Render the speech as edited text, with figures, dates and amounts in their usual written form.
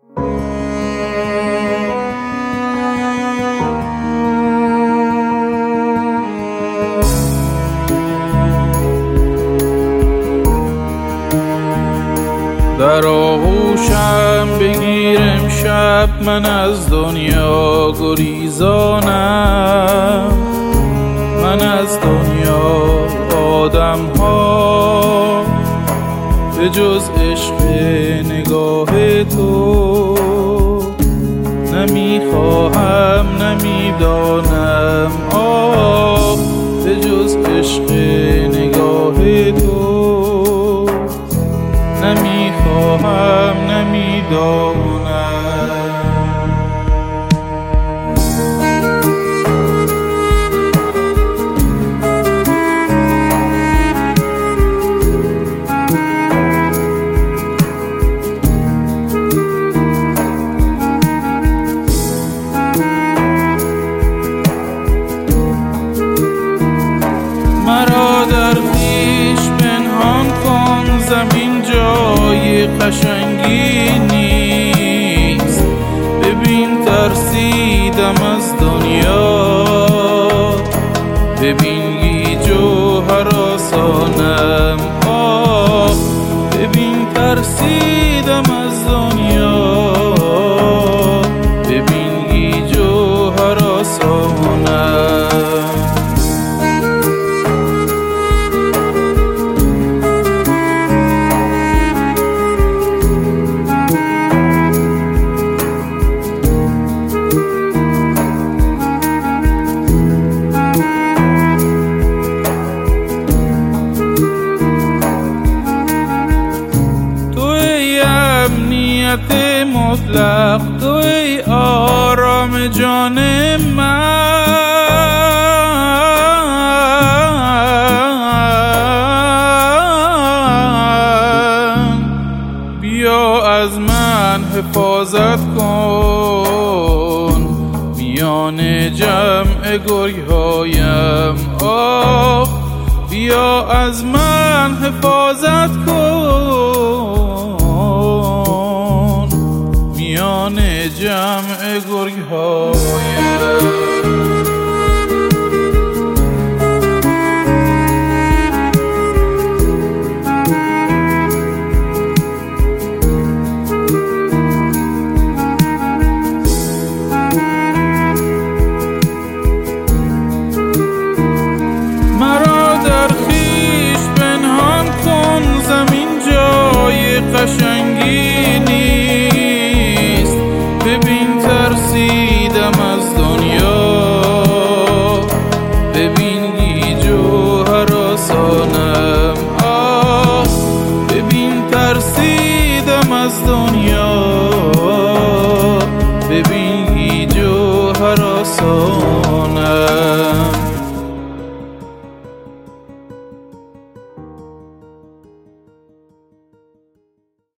در آغوشم بگیر امشب، من از دنیا گریزانم. من از دنیا آدم ها به جز عشق نگاه تو نمیخواهم، نمیدانم آه به جز عشق نگاه تو نمیخواهم، نمیدانم. مرا در خویش پنهان کن، زمین جای قشنگی نیست. ببین ترسیدم از دنیا، ببین گیج و هراسانم آه. ببین ترسیدم از دنیا، ببین گیج و هراسانم. مطلق تو ای آرام جان من. بیا از من حفاظت کن میان جمع گریه‌هایم آه. بیا از من حفاظت کن میان جمع گرگ‌ها.